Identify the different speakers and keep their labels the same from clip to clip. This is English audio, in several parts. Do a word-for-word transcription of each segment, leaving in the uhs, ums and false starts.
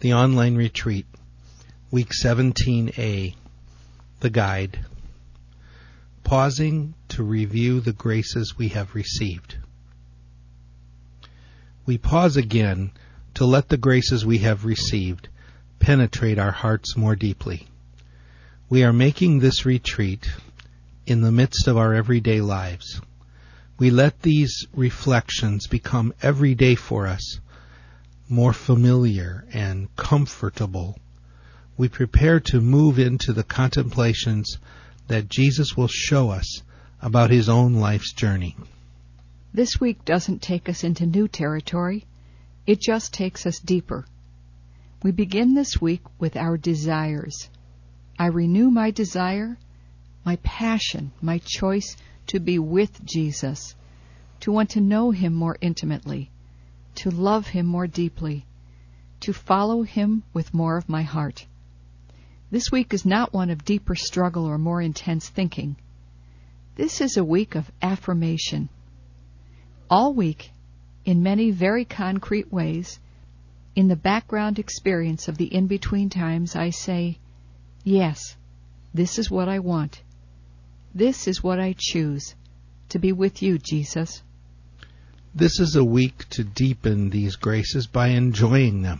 Speaker 1: The Online Retreat, Week seventeen A, The Guide. Pausing to review the graces we have received. We pause again to let the graces we have received penetrate our hearts more deeply. We are making this retreat in the midst of our everyday lives. We let these reflections become every day for us, more familiar and comfortable. We prepare to move into the contemplations that Jesus will show us about his own life's journey.
Speaker 2: This week doesn't take us into new territory. It just takes us deeper. We begin this week with our desires. I renew my desire, my passion, my choice to be with Jesus, to want to know him more intimately, to love him more deeply, to follow him with more of my heart. This week is not one of deeper struggle or more intense thinking. This is a week of affirmation. All week, in many very concrete ways, in the background experience of the in-between times, I say, yes, this is what I want. This is what I choose, to be with you, Jesus.
Speaker 1: This is a week to deepen these graces by enjoying them.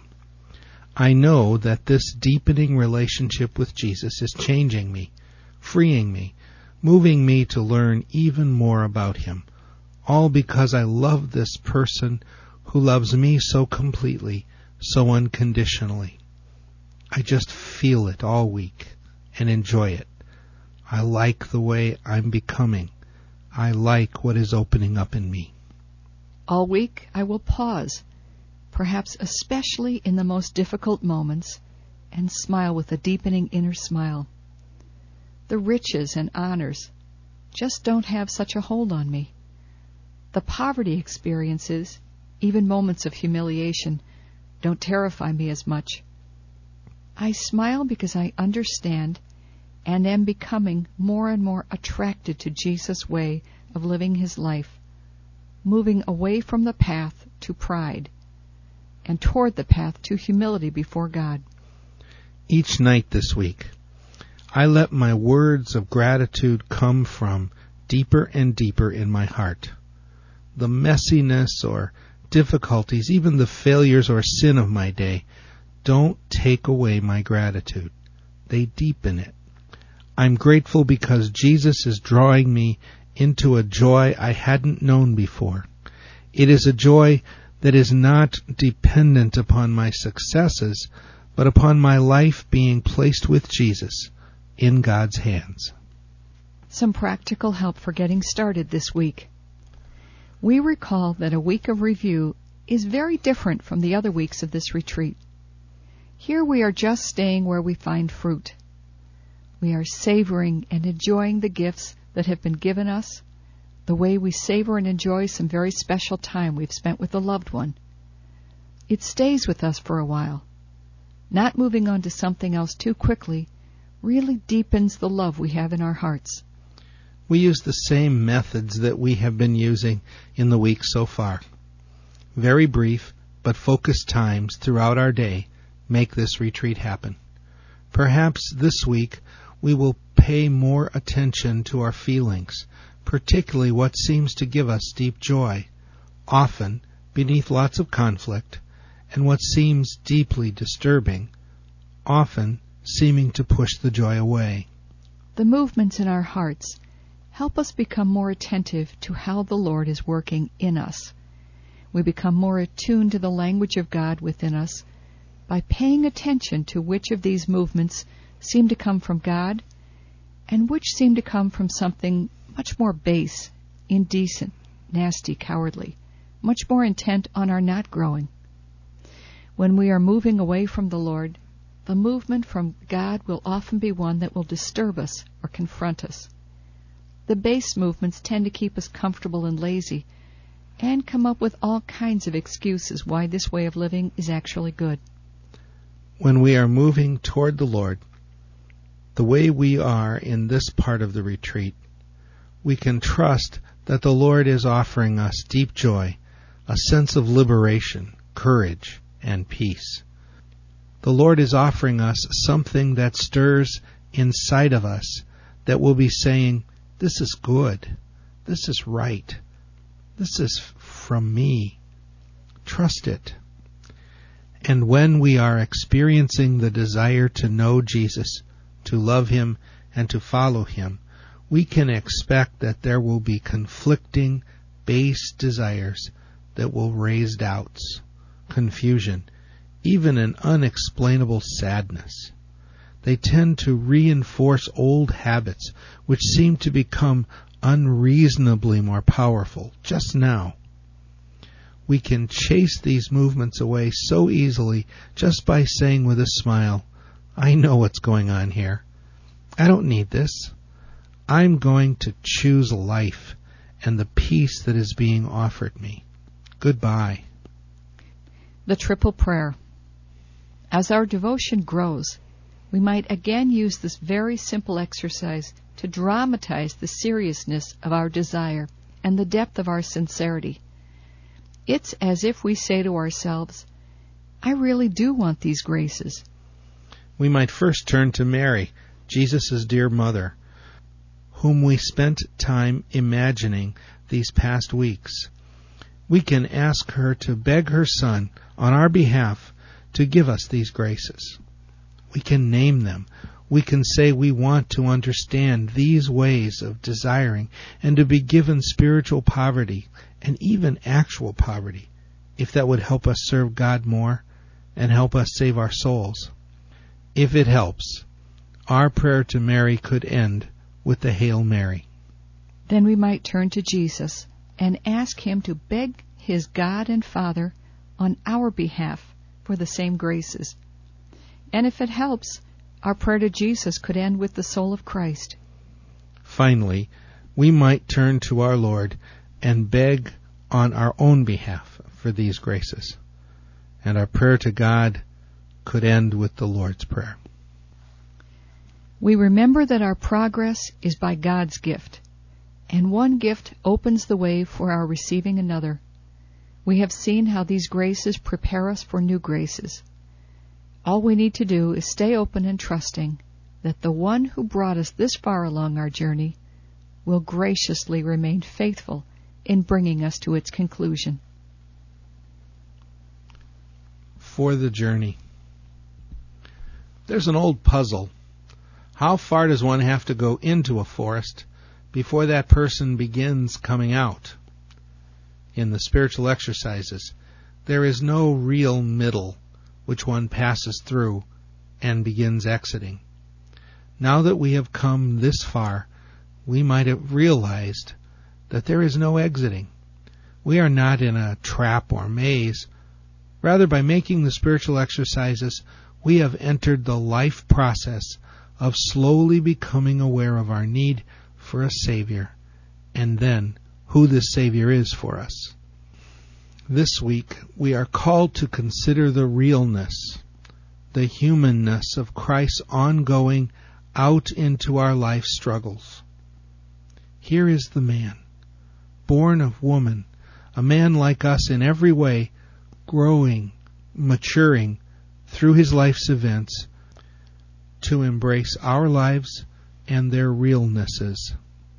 Speaker 1: I know that this deepening relationship with Jesus is changing me, freeing me, moving me to learn even more about him, all because I love this person who loves me so completely, so unconditionally. I just feel it all week and enjoy it. I like the way I'm becoming. I like what is opening up in me.
Speaker 2: All week I will pause, perhaps especially in the most difficult moments, and smile with a deepening inner smile. The riches and honors just don't have such a hold on me. The poverty experiences, even moments of humiliation, don't terrify me as much. I smile because I understand and am becoming more and more attracted to Jesus' way of living his life, moving away from the path to pride and toward the path to humility before God.
Speaker 1: Each night this week, I let my words of gratitude come from deeper and deeper in my heart. The messiness or difficulties, even the failures or sin of my day, don't take away my gratitude. They deepen it. I'm grateful because Jesus is drawing me into a joy I hadn't known before. It is a joy that is not dependent upon my successes, but upon my life being placed with Jesus in God's hands.
Speaker 2: Some practical help for getting started this week. We recall that a week of review is very different from the other weeks of this retreat. Here we are just staying where we find fruit. We are savoring and enjoying the gifts that have been given us, the way we savor and enjoy some very special time we've spent with a loved one. It stays with us for a while. Not moving on to something else too quickly really deepens the love we have in our hearts.
Speaker 1: We use the same methods that we have been using in the week so far. Very brief but focused times throughout our day make this retreat happen. Perhaps this week we will pay more attention to our feelings, particularly what seems to give us deep joy, often beneath lots of conflict, and what seems deeply disturbing, often seeming to push the joy away.
Speaker 2: The movements in our hearts help us become more attentive to how the Lord is working in us. We become more attuned to the language of God within us by paying attention to which of these movements seem to come from God and which seem to come from something much more base, indecent, nasty, cowardly, much more intent on our not growing. When we are moving away from the Lord, the movement from God will often be one that will disturb us or confront us. The base movements tend to keep us comfortable and lazy and come up with all kinds of excuses why this way of living is actually good.
Speaker 1: When we are moving toward the Lord, the way we are in this part of the retreat, we can trust that the Lord is offering us deep joy, a sense of liberation, courage, and peace. The Lord is offering us something that stirs inside of us that will be saying, this is good. This is right. This is from me. Trust it. And when we are experiencing the desire to know Jesus, to love Him, and to follow Him, we can expect that there will be conflicting, base desires that will raise doubts, confusion, even an unexplainable sadness. They tend to reinforce old habits which seem to become unreasonably more powerful just now. We can chase these movements away so easily just by saying with a smile, I know what's going on here. I don't need this. I'm going to choose life and the peace that is being offered me. Goodbye.
Speaker 2: The Triple Prayer. As our devotion grows, we might again use this very simple exercise to dramatize the seriousness of our desire and the depth of our sincerity. It's as if we say to ourselves, I really do want these graces.
Speaker 1: We might first turn to Mary, Jesus' dear mother, whom we spent time imagining these past weeks. We can ask her to beg her Son on our behalf to give us these graces. We can name them. We can say we want to understand these ways of desiring and to be given spiritual poverty and even actual poverty, if that would help us serve God more and help us save our souls. If it helps, our prayer to Mary could end with the Hail Mary.
Speaker 2: Then we might turn to Jesus and ask Him to beg His God and Father on our behalf for the same graces. And if it helps, our prayer to Jesus could end with the soul of Christ.
Speaker 1: Finally, we might turn to our Lord and beg on our own behalf for these graces. And our prayer to God could end with the Lord's Prayer.
Speaker 2: We remember that our progress is by God's gift, and one gift opens the way for our receiving another. We have seen how these graces prepare us for new graces. All we need to do is stay open and trusting that the one who brought us this far along our journey will graciously remain faithful in bringing us to its conclusion.
Speaker 1: For the journey. There's an old puzzle. How far does one have to go into a forest before that person begins coming out? In the spiritual exercises, there is no real middle which one passes through and begins exiting. Now that we have come this far, we might have realized that there is no exiting. We are not in a trap or maze. Rather, by making the spiritual exercises, we have entered the life process of slowly becoming aware of our need for a Savior, and then who this Savior is for us. This week, we are called to consider the realness, the humanness of Christ's ongoing out into our life struggles. Here is the man, born of woman, a man like us in every way, growing, maturing through his life's events to embrace our lives and their realnesses.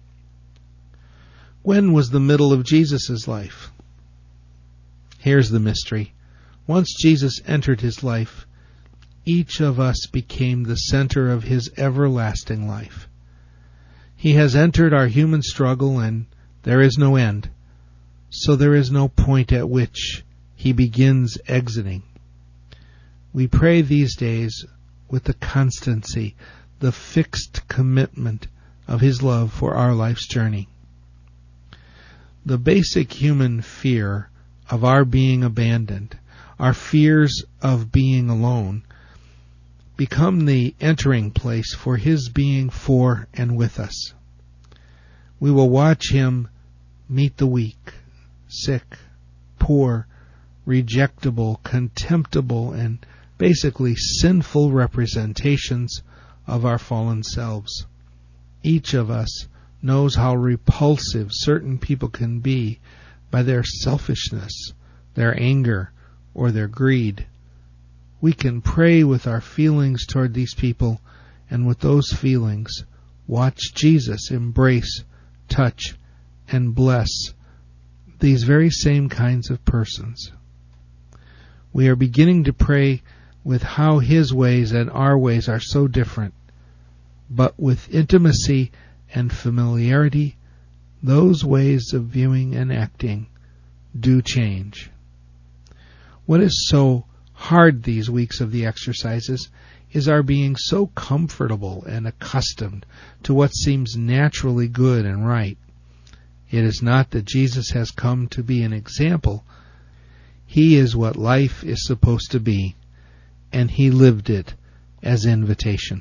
Speaker 1: When was the middle of Jesus' life? Here's the mystery. Once Jesus entered his life, each of us became the center of his everlasting life. He has entered our human struggle, and there is no end. So there is no point at which he begins exiting. We pray these days with the constancy, the fixed commitment of his love for our life's journey. The basic human fear of our being abandoned, our fears of being alone, become the entering place for his being for and with us. We will watch him meet the weak, sick, poor, rejectable, contemptible, and basically sinful representations of our fallen selves. Each of us knows how repulsive certain people can be by their selfishness, their anger, or their greed. we can pray with our feelings toward these people, and with those feelings, watch Jesus embrace, touch, and bless these very same kinds of persons. We are beginning to pray with how His ways and our ways are so different, but with intimacy and familiarity, those ways of viewing and acting do change. What is so hard these weeks of the exercises is our being so comfortable and accustomed to what seems naturally good and right. It is not that Jesus has come to be an example. He is what life is supposed to be, and He lived it as invitation.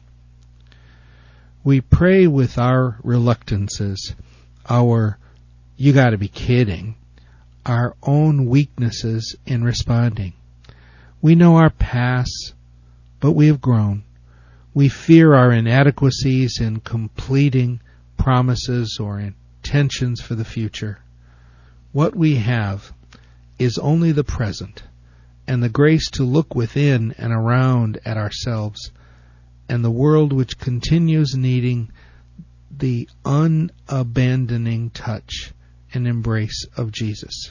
Speaker 1: We pray with our reluctances, our "you gotta be kidding," our own weaknesses in responding. We know our past, but we have grown. We fear our inadequacies in completing promises or intentions for the future. What we have is only the present, and the grace to look within and around at ourselves and the world which continues needing the unabandoning touch and embrace of Jesus.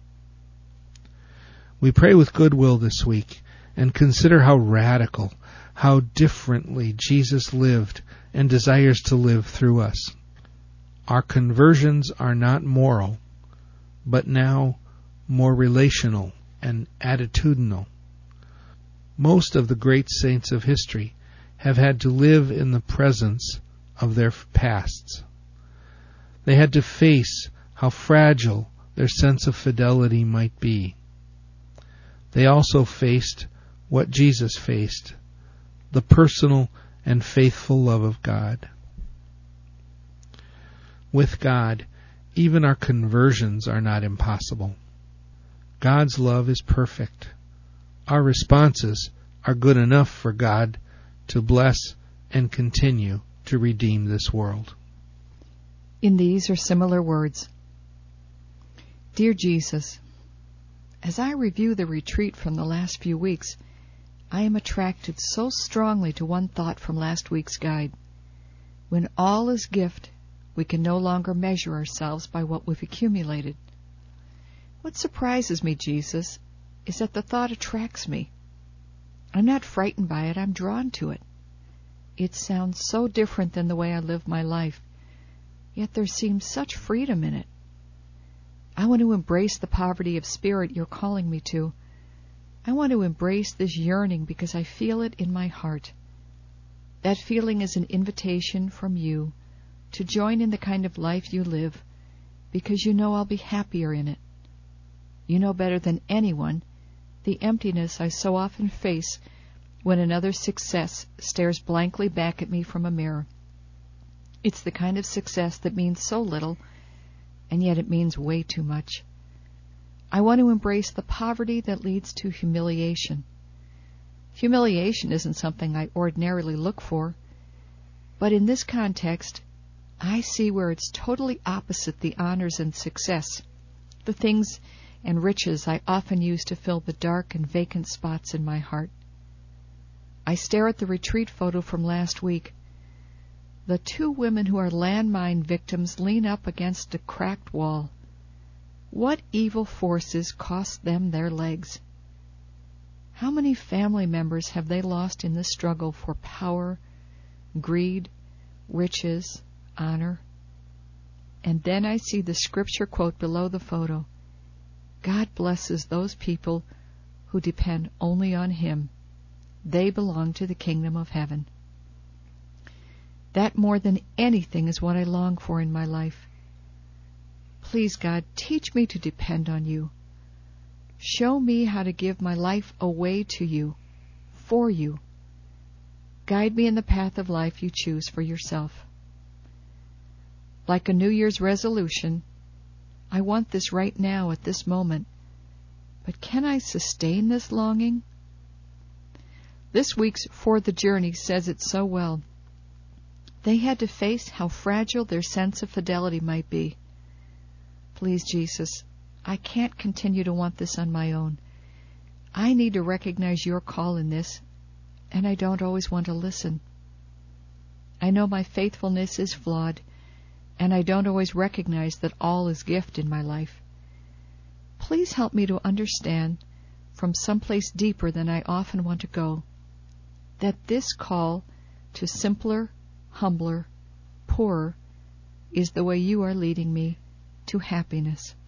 Speaker 1: We pray with goodwill this week and consider how radical, how differently Jesus lived and desires to live through us. Our conversions are not moral, but now more relational and attitudinal. Most of the great saints of history have had to live in the presence of their pasts. They had to face how fragile their sense of fidelity might be. They also faced what Jesus faced, the personal and faithful love of God. With God, even our conversions are not impossible. God's love is perfect. Our responses are good enough for God to bless and continue to redeem this world.
Speaker 2: In these are similar words. Dear Jesus, as I review the retreat from the last few weeks, I am attracted so strongly to one thought from last week's guide. When all is gift, we can no longer measure ourselves by what we've accumulated. What surprises me, Jesus, is that the thought attracts me. I'm not frightened by it, I'm drawn to it. It sounds so different than the way I live my life, yet there seems such freedom in it. I want to embrace the poverty of spirit you're calling me to. I want to embrace this yearning because I feel it in my heart. That feeling is an invitation from you to join in the kind of life you live, because you know I'll be happier in it. You know better than anyone the emptiness I so often face when another success stares blankly back at me from a mirror. It's the kind of success that means so little, and yet it means way too much. I want to embrace the poverty that leads to humiliation. Humiliation isn't something I ordinarily look for, but in this context, I see where it's totally opposite the honors and success, the things and riches I often use to fill the dark and vacant spots in my heart. I stare at the retreat photo from last week. The two women who are landmine victims lean up against a cracked wall. What evil forces cost them their legs? How many family members have they lost in this struggle for power, greed, riches, honor? And then I see the scripture quote below the photo. God blesses those people who depend only on Him. They belong to the kingdom of heaven. That more than anything is what I long for in my life. Please, God, teach me to depend on you. Show me how to give my life away to you, for you. Guide me in the path of life you choose for yourself. Like a New Year's resolution, I want this right now at this moment. But can I sustain this longing? This week's For the Journey says it so well. They had to face how fragile their sense of fidelity might be. Please, Jesus, I can't continue to want this on my own. I need to recognize your call in this, and I don't always want to listen. I know my faithfulness is flawed, and I don't always recognize that all is gift in my life. Please help me to understand, from someplace deeper than I often want to go, that this call to simpler, humbler, poorer, is the way you are leading me to happiness.